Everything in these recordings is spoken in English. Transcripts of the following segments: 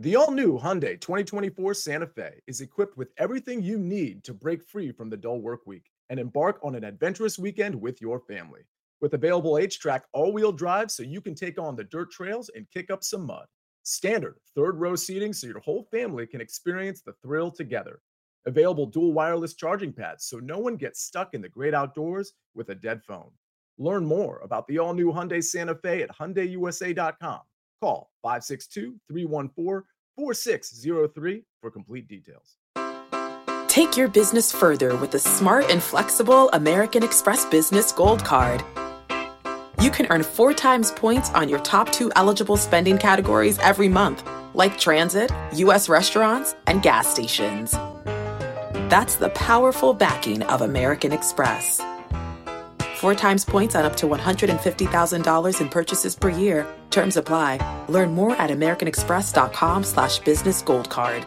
The all-new Hyundai 2024 Santa Fe is equipped with everything you need to break free from the dull work week and embark on an adventurous weekend with your family. With available H-Track all-wheel drive so you can take on the dirt trails and kick up some mud. Standard third-row seating so your whole family can experience the thrill together. Available dual wireless charging pads so no one gets stuck in the great outdoors with a dead phone. Learn more about the all-new Hyundai Santa Fe at HyundaiUSA.com. Call 562-314-4603 for complete details. Take your business further with the smart and flexible American Express Business Gold Card. You can earn 4 times points on your top 2 eligible spending categories every month, like transit, U.S. restaurants, and gas stations. That's the powerful backing of American Express. 4 times points on up to $150,000 in purchases per year. Terms apply. Learn more at americanexpress.com/business gold card.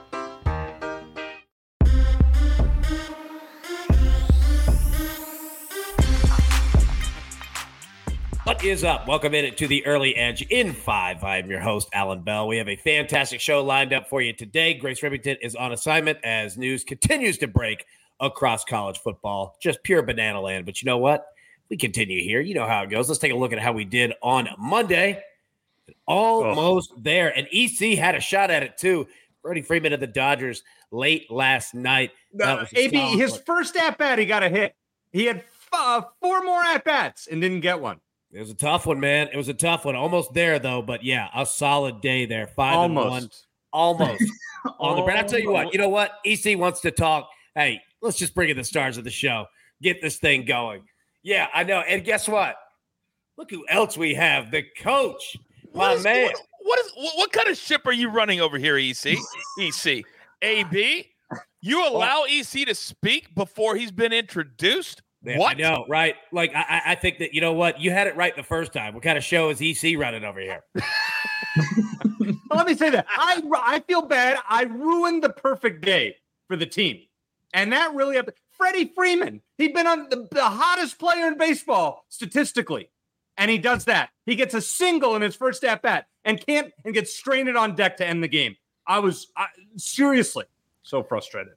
What is up? Welcome in to the Early Edge in 5. I'm your host, Alan Bell. We have a fantastic show lined up for you today. Grace Remington is on assignment as news continues to break across college football. Just pure banana land. But you know what? We continue here. You know how it goes. Let's take a look at how we did on Monday. Almost there. And EC had a shot at it, too. Freddie Freeman of the Dodgers late last night. AB, his first at-bat, he got a hit. He had 4 more at-bats and didn't get one. It was a tough one, man. It was a tough one. Almost there, though. But, yeah, a solid day there. 5-1. Almost. On the brand. I'll tell you what. You know what? EC wants to talk. Hey, let's just bring in the stars of the show. Get this thing going. Yeah, I know. And guess what? Look who else we have. The coach. My man. What kind of ship are you running over here, EC? EC. AB? You allow EC to speak before he's been introduced? Yeah, what? I know, right? Like, I think that, you know what? You had it right the first time. What kind of show is EC running over here? Let me say that. I feel bad. I ruined the perfect day for the team. And that really happened. Freddie Freeman, he'd been on the hottest player in baseball statistically. And he does that. He gets a single in his first at-bat and gets stranded on deck to end the game. I was seriously so frustrated.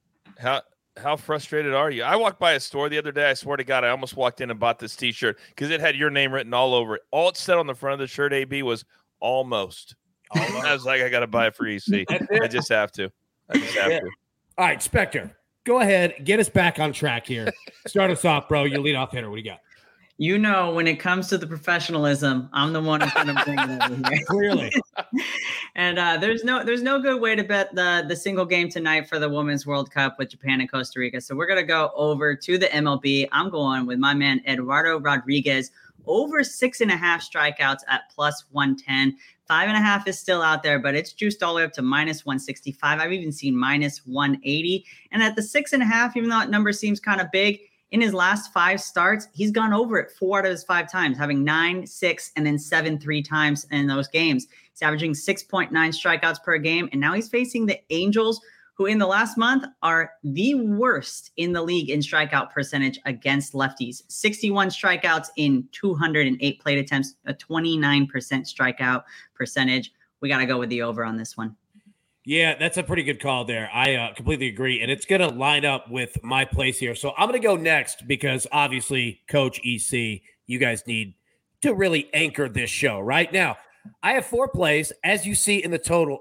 How frustrated are you? I walked by a store the other day. I swear to God, I almost walked in and bought this T-shirt because it had your name written all over it. All it said on the front of the shirt, AB, was almost. I was like, I got to buy it for EC. I just have to. All right, Spectre, go ahead. Get us back on track here. Start us off, bro. You lead off hitter. What do you got? You know, when it comes to the professionalism, I'm the one who's going to bring it over here. Clearly. And there's no good way to bet the single game tonight for the Women's World Cup with Japan and Costa Rica. So we're going to go over to the MLB. I'm going with my man, Eduardo Rodriguez, over 6.5 strikeouts at plus 110. 5.5 is still out there, but it's juiced all the way up to minus 165. I've even seen minus 180. And at the 6.5, even though that number seems kind of big, in his last 5 starts, he's gone over it 4 out of his 5 times, having 9, 6, and then 7 3 times in those games. He's averaging 6.9 strikeouts per game, and now he's facing the Angels, who in the last month are the worst in the league in strikeout percentage against lefties. 61 strikeouts in 208 plate attempts, a 29% strikeout percentage. We got to go with the over on this one. Yeah, that's a pretty good call there. I completely agree. And it's going to line up with my place here. So I'm going to go next because obviously, Coach EC, you guys need to really anchor this show right now. I have 4 plays, as you see in the title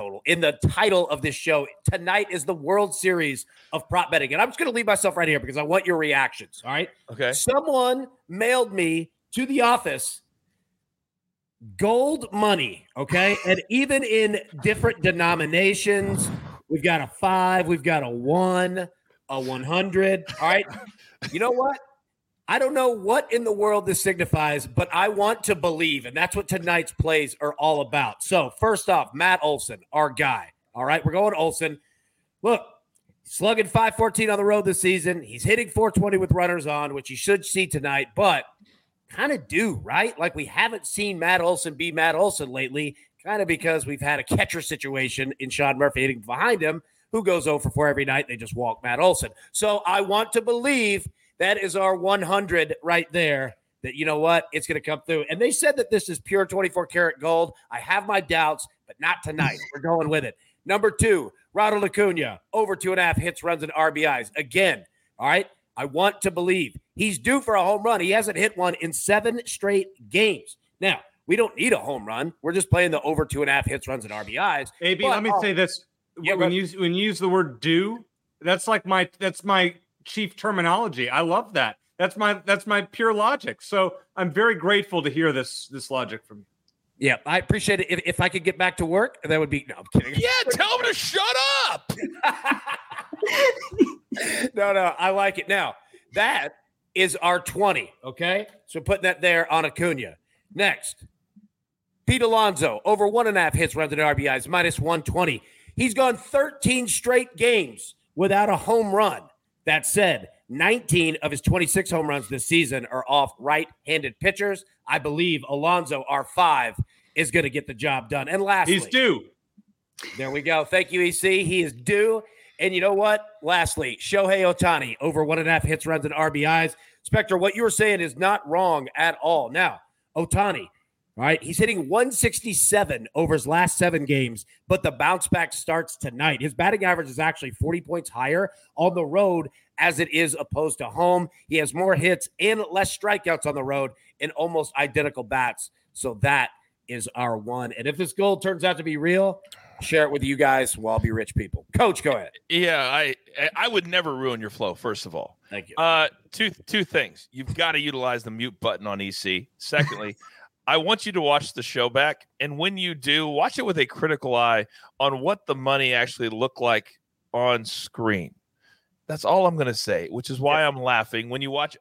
of this show. Tonight is the World Series of prop betting. And I'm just going to leave myself right here because I want your reactions. All right. Okay. Someone mailed me to the office gold money, okay? And even in different denominations, we've got a 5, we've got a 1, a 100, all right? You know what? I don't know what in the world this signifies, but I want to believe, and that's what tonight's plays are all about. So, first off, Matt Olson, our guy, all right? We're going Olson. Look, slugging .514 on the road this season. He's hitting .420 with runners on, which you should see tonight, but kind of do, right? Like we haven't seen Matt Olson be Matt Olson lately, kind of because we've had a catcher situation in Sean Murphy hitting behind him, who goes 0 for 4 every night. They just walk Matt Olson. So I want to believe that is our 100 right there, that, you know what, it's going to come through. And they said that this is pure 24 karat gold. I have my doubts, but not tonight. We're going with it. Number 2, Ronald Acuna, over 2.5 hits, runs, and RBIs. Again, all right, I want to believe he's due for a home run. He hasn't hit one in 7 straight games. Now, we don't need a home run. We're just playing the over 2.5 hits, runs, and RBIs. AB, let me say this. Yeah, when you use the word due, that's my chief terminology. I love that. That's my pure logic. So I'm very grateful to hear this logic from you. Yeah, I appreciate it. If I could get back to work, that would be – no, I'm kidding. Yeah, tell him to shut up. No, I like it. Now, that is our 20, okay? So putting that there on Acuna. Next, Pete Alonso, over 1.5 hits, runs, and RBIs, minus 120. He's gone 13 straight games without a home run. That said, 19 of his 26 home runs this season are off right-handed pitchers. I believe Alonso, our 5, is going to get the job done. And lastly, he's due. There we go. Thank you, EC. He is due. And you know what? Lastly, Shohei Ohtani, over 1.5 hits, runs, and RBIs. Spectre, what you were saying is not wrong at all. Now, Ohtani, all right, he's hitting 167 over his last 7 games, but the bounce back starts tonight. His batting average is actually 40 points higher on the road as it is opposed to home. He has more hits and less strikeouts on the road and almost identical bats. So that is our 1. And if this goal turns out to be real, share it with you guys. We'll all be rich people. Coach, go ahead. Yeah, I would never ruin your flow, first of all. Thank you. Two things. You've got to utilize the mute button on EC. Secondly, I want you to watch the show back, and when you do, watch it with a critical eye on what the money actually looked like on screen. That's all I'm going to say, which is why I'm laughing. When you watch,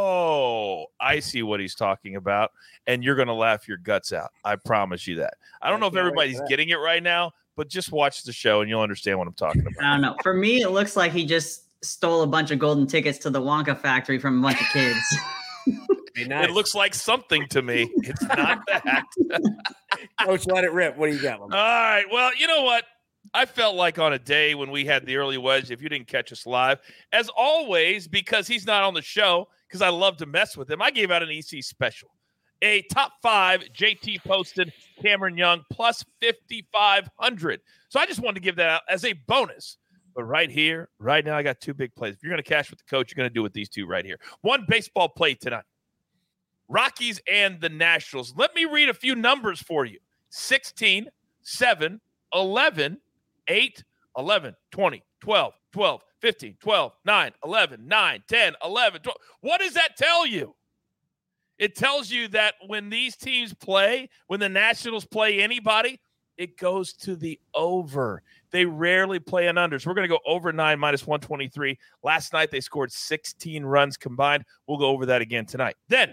I see what he's talking about, and you're going to laugh your guts out. I promise you that. I don't know if everybody's getting it right now, but just watch the show, and you'll understand what I'm talking about. I don't know. For me, it looks like he just stole a bunch of golden tickets to the Wonka factory from a bunch of kids. Nice. It looks like something to me. It's not that. Coach, let it rip. What do you got? All right. Well, you know what? I felt like on a day when we had the early wedge, if you didn't catch us live, as always, because he's not on the show, because I love to mess with him, I gave out an EC special. A top 5 JT posted Cameron Young plus 5,500. So I just wanted to give that out as a bonus. But right here, right now, I got 2 big plays. If you're going to cash with the coach, you're going to do with these 2 right here. 1 baseball play tonight. Rockies and the Nationals. Let me read a few numbers for you. 16, 7, 11, 8, 11, 20, 12, 12, 15, 12, 9, 11, 9, 10, 11, 12. What does that tell you? It tells you that when these teams play, when the Nationals play anybody, it goes to the over. They rarely play an under. So we're going to go over 9 minus 123. Last night, they scored 16 runs combined. We'll go over that again tonight. Then,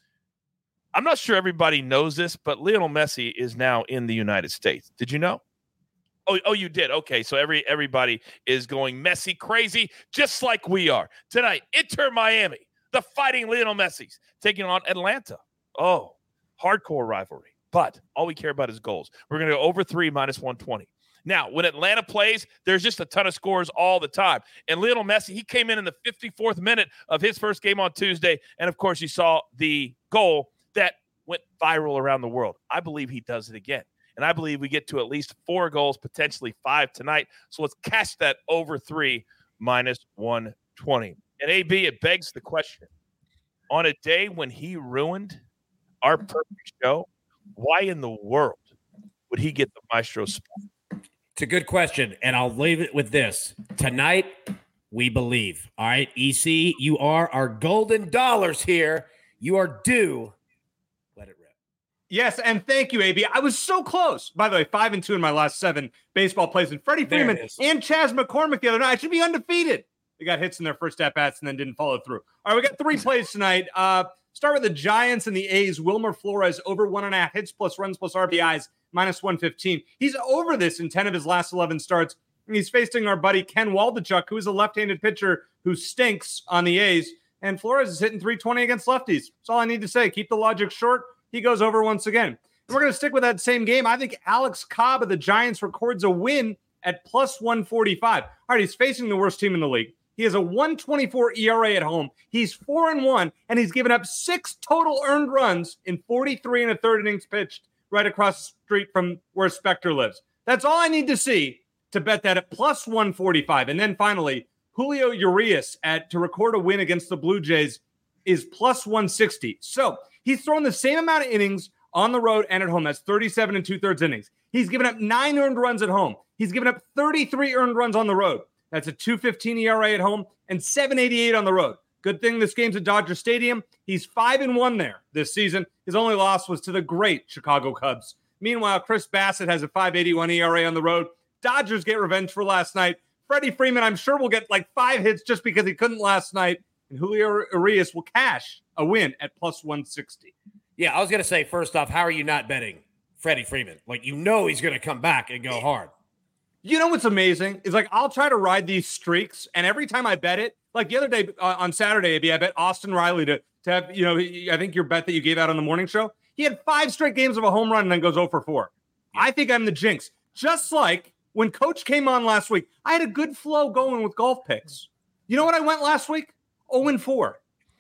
I'm not sure everybody knows this, but Lionel Messi is now in the United States. Did you know? Oh, you did. Okay, so everybody is going Messi crazy, just like we are. Tonight, Inter Miami, the Fighting Lionel Messis, taking on Atlanta. Oh, hardcore rivalry. But all we care about is goals. We're going to go over 3 minus 120. Now, when Atlanta plays, there's just a ton of scores all the time. And Lionel Messi, he came in the 54th minute of his first game on Tuesday. And, of course, you saw the goal that went viral around the world. I believe he does it again. And I believe we get to at least 4 goals, potentially 5 tonight. So let's cash that over 3 minus 120. And AB, it begs the question. On a day when he ruined our perfect show, why in the world would he get the Maestro spot? It's a good question, and I'll leave it with this. Tonight, we believe. All right, EC, you are our golden dollars here. You are due. Let it rip. Yes, and thank you, AB. I was so close. By the way, 5-2 in my last 7 baseball plays. And Freddie Freeman and Chas McCormick the other night. I should be undefeated. They got hits in their first at-bats and then didn't follow through. All right, we got 3 plays tonight. Start with the Giants and the A's. Wilmer Flores over 1.5 hits plus runs plus RBIs minus 115. He's over this in 10 of his last 11 starts. And he's facing our buddy Ken Waldachuk, who is a left-handed pitcher who stinks on the A's. And Flores is hitting 320 against lefties. That's all I need to say. Keep the logic short. He goes over once again. And we're going to stick with that same game. I think Alex Cobb of the Giants records a win at plus 145. All right, he's facing the worst team in the league. He has a 1.24 ERA at home. He's 4-1, and he's given up 6 total earned runs in 43 and a third innings pitched right across the street from where Spector lives. That's all I need to see to bet that at plus 145. And then finally, Julio Urias to record a win against the Blue Jays is plus 160. So he's thrown the same amount of innings on the road and at home. That's 37 and 2/3 innings. He's given up 9 earned runs at home. He's given up 33 earned runs on the road. That's a 2.15 ERA at home and 7.88 on the road. Good thing this game's at Dodger Stadium. He's 5-1 there this season. His only loss was to the great Chicago Cubs. Meanwhile, Chris Bassett has a 5.81 ERA on the road. Dodgers get revenge for last night. Freddie Freeman, I'm sure, will get like 5 hits just because he couldn't last night. And Julio Urias will cash a win at plus 160. Yeah, I was going to say, first off, how are you not betting Freddie Freeman? Like, you know he's going to come back and go hard. You know what's amazing is like I'll try to ride these streaks, and every time I bet it, like the other day on Saturday, AB, I bet Austin Riley to have, I think your bet that you gave out on the morning show, he had 5 straight games of a home run and then goes 0 for 4. I think I'm the jinx. Just like when Coach came on last week, I had a good flow going with golf picks. You know what I went last week? 0-4.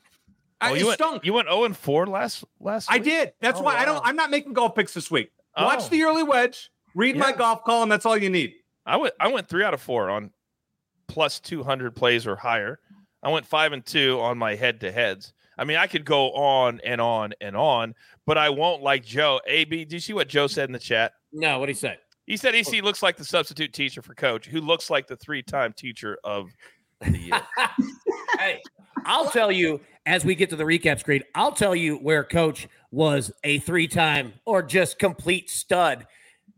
You went 0-4 last week? I did. That's why I'm not making golf picks this week. Watch the early wedge, read my golf column. That's all you need. I went 3 out of 4 on plus 200 plays or higher. I went 5-2 on my head-to-heads. I mean, I could go on and on and on, but I won't like Joe. AB, do you see what Joe said in the chat? No, what did he say? He said EC looks like the substitute teacher for Coach, who looks like the 3-time teacher of the year. Hey, I'll tell you, as we get to the recap screen, I'll tell you where Coach was a 3-time or just complete stud.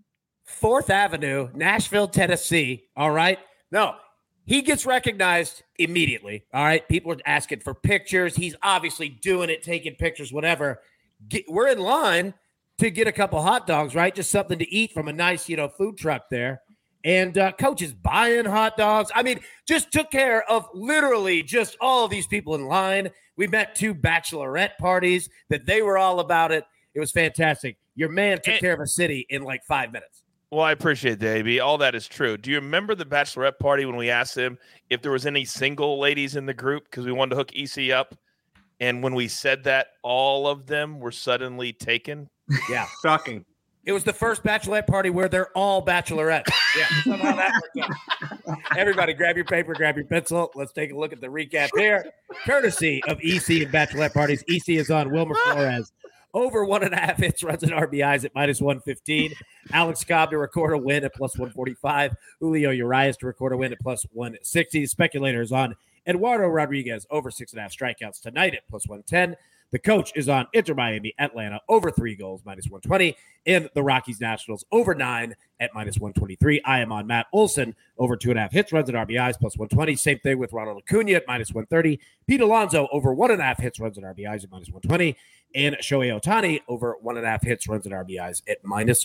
4th Avenue, Nashville, Tennessee. All right. No, he gets recognized immediately. All right. People are asking for pictures. He's obviously doing it, taking pictures, whatever. We're in line to get a couple hot dogs, right? Just something to eat from a nice, food truck there. And Coach is buying hot dogs. I mean, just took care of literally just all of these people in line. We met 2 bachelorette parties that they were all about it. It was fantastic. Your man took care of a city in like 5 minutes. Well, I appreciate that, AB. All that is true. Do you remember the bachelorette party when we asked him if there was any single ladies in the group because we wanted to hook EC up? And when we said that, all of them were suddenly taken? Yeah. Shocking. It was the first bachelorette party where they're all bachelorettes. Yeah, somehow that worked out. Everybody grab your paper, grab your pencil. Let's take a look at the recap here. Courtesy of EC and bachelorette parties. EC is on Wilmer Flores. Over 1.5 hits, runs, and RBIs at minus 115. Alex Cobb to record a win at plus 145. Julio Urias to record a win at plus 160. Speculators on Eduardo Rodriguez over 6.5 strikeouts tonight at plus 110. The Coach is on Inter Miami, Atlanta over 3 goals, minus 120. And the Rockies Nationals over 9 at minus 123. I am on Matt Olson over 2.5 hits, runs, and RBIs plus 120. Same thing with Ronald Acuna at minus 130. Pete Alonso over 1.5 hits, runs, and RBIs at minus 120. And Shohei Ohtani over 1.5 hits, runs, and RBIs at minus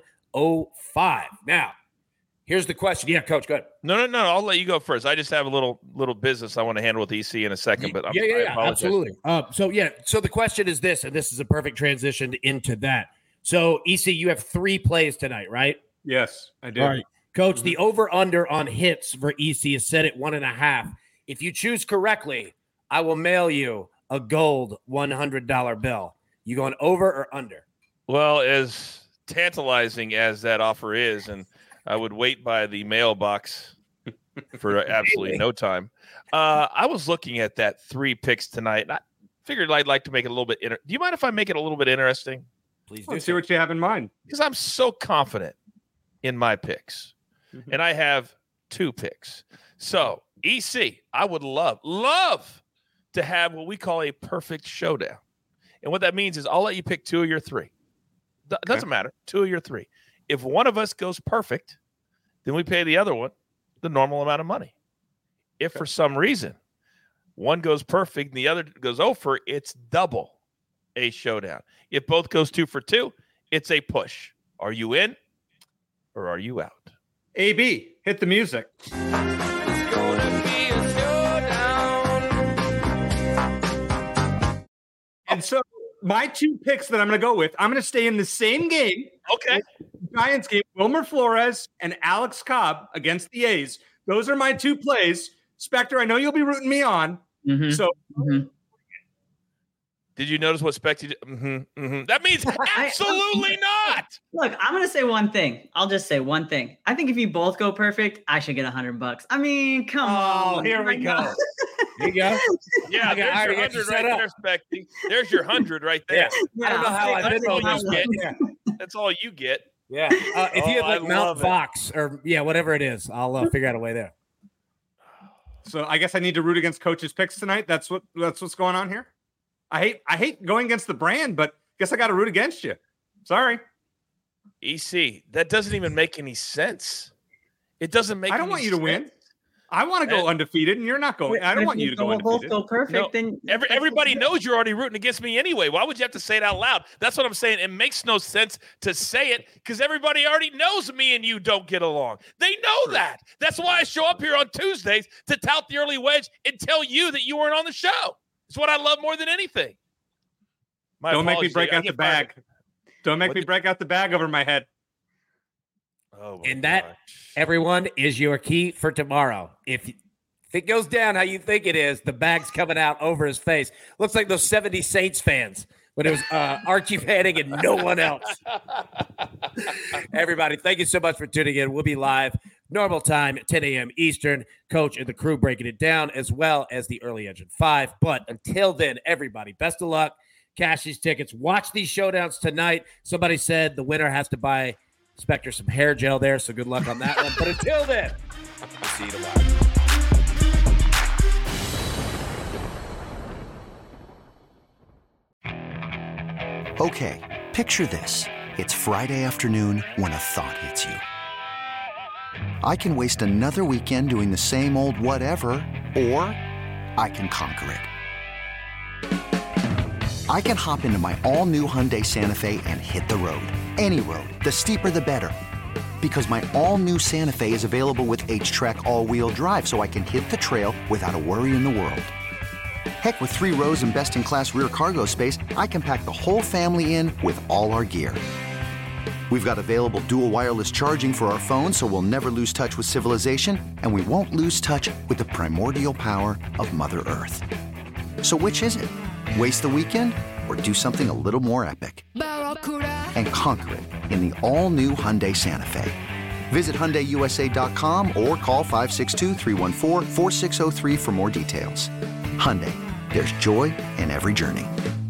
105. Now, here's the question. Yeah, Coach, go ahead. No. I'll let you go first. I just have a little business I want to handle with EC in a second. But yeah, absolutely. So the question is this, and this is a perfect transition into that. So, EC, you have 3 plays tonight, right? Yes, I did. All right. Coach, the over-under on hits for EC is set at 1.5. If you choose correctly, I will mail you a gold $100 bill. You going over or under? Well, as tantalizing as that offer is, and I would wait by the mailbox for absolutely no time. I was looking at that 3 picks tonight, and I figured I'd like to make it a little bit. Do you mind if I make it a little bit interesting? Please do. Let's see what you have in mind. Because I'm so confident in my picks, and I have 2 picks. So, EC, I would love to have what we call a perfect showdown. And what that means is I'll let you pick 2 of your 3. Doesn't matter. 2 of your 3. If one of us goes perfect, then we pay the other one the normal amount of money. If for some reason one goes perfect and the other goes over, it's double a showdown. If both goes 2 for 2, it's a push. Are you in or are you out? AB, hit the music. And so my 2 picks that I'm going to go with, I'm going to stay in the same game. Okay. Giants game, Wilmer Flores and Alex Cobb against the A's. Those are my 2 plays. Spectre, I know you'll be rooting me on. Mhm. So Mhm. Did you notice what Spectre did? That means absolutely not. Look, I'm gonna say one thing. I'll just say one thing. I think if you both go perfect, I should get $100. I mean, come on. here we go. There you go. Yeah, Okay, there's I your already got you 100 set right up. there, Spectre. There's your 100 right there. Yeah. I don't know how I That's been all on this you one. get. Yeah. That's all you get. Yeah. If you had like I Mount love it. Fox or whatever it is, I'll figure out a way there. So I guess I need to root against Coach's picks tonight. That's what's going on here. I hate going against the brand, but guess I got to root against you. Sorry. EC, that doesn't even make any sense. It doesn't make. I don't want you to win. I want to go undefeated, and you're not going. I don't want you to go We'll both undefeated. go perfect. No, Then Everybody knows you're already rooting against me anyway. Why would you have to say it out loud? That's what I'm saying. It makes no sense to say it because everybody already knows me and you don't get along. They know that. That's why I show up here on Tuesdays to tout the early wedge and tell you that you weren't on the show. It's what I love more than anything. My Don't make me apologies. break I out the get fired. bag. Don't make me break out the bag over my head. Oh my And that, gosh. everyone, is your key for tomorrow. If it goes down how you think it is, the bag's coming out over his face. Looks like those 70 Saints fans when it was Archie Manning and no one else. Everybody, thank you so much for tuning in. We'll be live normal time, 10 a.m. Eastern. Coach and the crew breaking it down, as well as the Early Engine 5. But until then, everybody, best of luck. Cash these tickets. Watch these showdowns tonight. Somebody said the winner has to buy Spectre some hair gel there, so good luck on that one. But until then, we'll see you tomorrow. Okay, picture this. It's Friday afternoon when a thought hits you. I can waste another weekend doing the same old whatever, or I can conquer it. I can hop into my all-new Hyundai Santa Fe and hit the road. Any road. The steeper, the better. Because my all-new Santa Fe is available with H-Track all-wheel drive, so I can hit the trail without a worry in the world. Heck, with 3 rows and best-in-class rear cargo space, I can pack the whole family in with all our gear. We've got available dual wireless charging for our phones, so we'll never lose touch with civilization, and we won't lose touch with the primordial power of Mother Earth. So which is it? Waste the weekend or do something a little more epic? And conquer it in the all-new Hyundai Santa Fe. Visit HyundaiUSA.com or call 562-314-4603 for more details. Hyundai, there's joy in every journey.